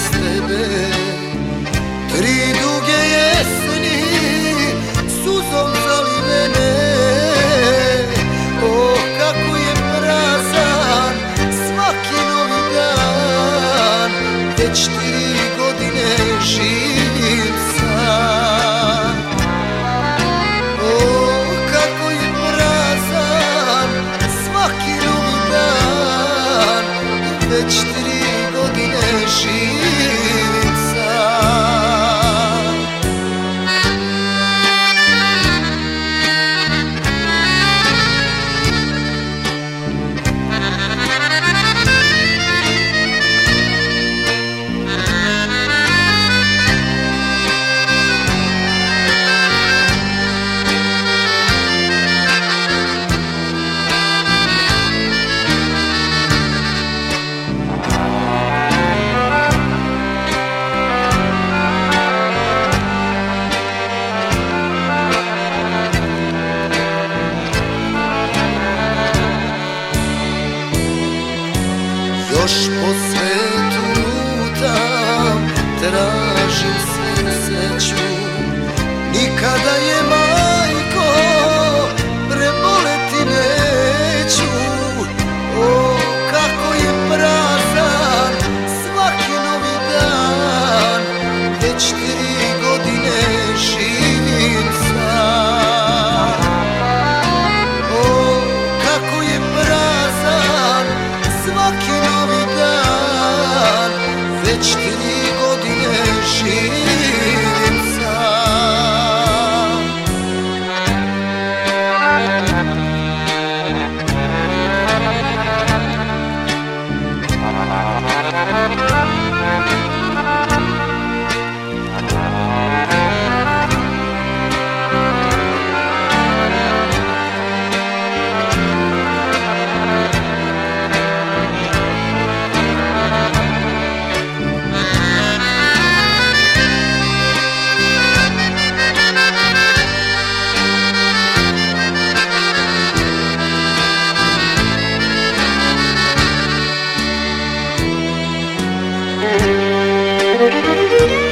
bez tebe. Tri duge jeseni suzom zalivene, o kako je prazan svaki novi dan. Već 3 godine živim sam. O kako je prazan svaki novi dan. Već 3 godine živim sam. Još po svetu lutam, tražim sreću. Nikada je, majko, preboleti neću. O kako je prazan svaki novi dan. Već 3 godine živim sam. O kako je prazan svaki novi dan. Već 3 godine živim sam. Thank you.